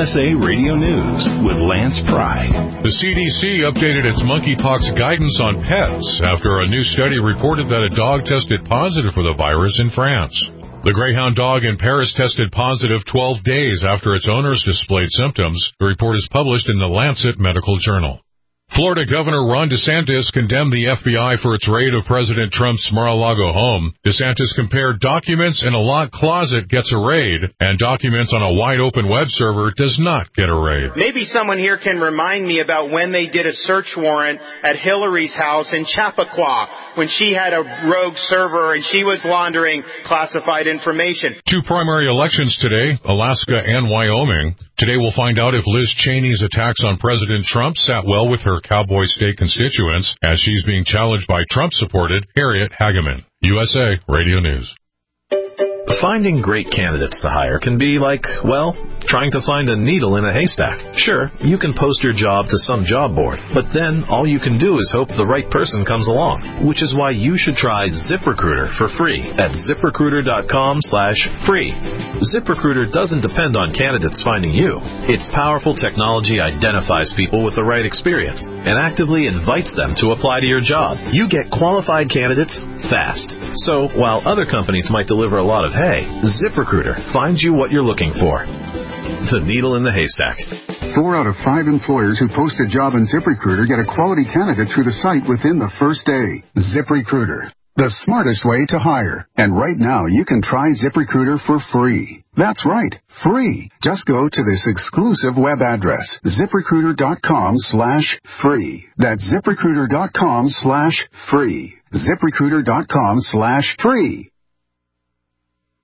USA Radio News with Lance Pry. The CDC updated its monkeypox guidance on pets after a new study reported that a dog tested positive for the virus in France. The Greyhound dog in Paris tested positive 12 days after its owners displayed symptoms. The report is published in the Lancet Medical Journal. Florida Governor Ron DeSantis condemned the FBI for its raid of President Trump's Mar-a-Lago home. DeSantis compared documents in a locked closet gets a raid, and documents on a wide-open web server does not get a raid. Maybe someone here can remind me about when they did a search warrant at Hillary's house in Chappaqua, when she had a rogue server and she was laundering classified information. Two primary elections today, Alaska and Wyoming. Today we'll find out if Liz Cheney's attacks on President Trump sat well with her Cowboy State constituents, as she's being challenged by Trump-supported Harriet Hageman. USA Radio News. Finding great candidates to hire can be like, well, trying to find a needle in a haystack. Sure, you can post your job to some job board, but then all you can do is hope the right person comes along, which is why you should try ZipRecruiter for free at ZipRecruiter.com/free. ZipRecruiter doesn't depend on candidates finding you. Its powerful technology identifies people with the right experience and actively invites them to apply to your job. You get qualified candidates fast. So while other companies might deliver a lot of hay, ZipRecruiter finds you what you're looking for. The needle in the haystack. 4 out of 5 employers who post a job in ZipRecruiter get a quality candidate through the site within the first day. ZipRecruiter, the smartest way to hire. And right now, you can try ZipRecruiter for free. That's right, free. Just go to this exclusive web address, ZipRecruiter.com/free. That's ZipRecruiter.com/free. ZipRecruiter.com/free.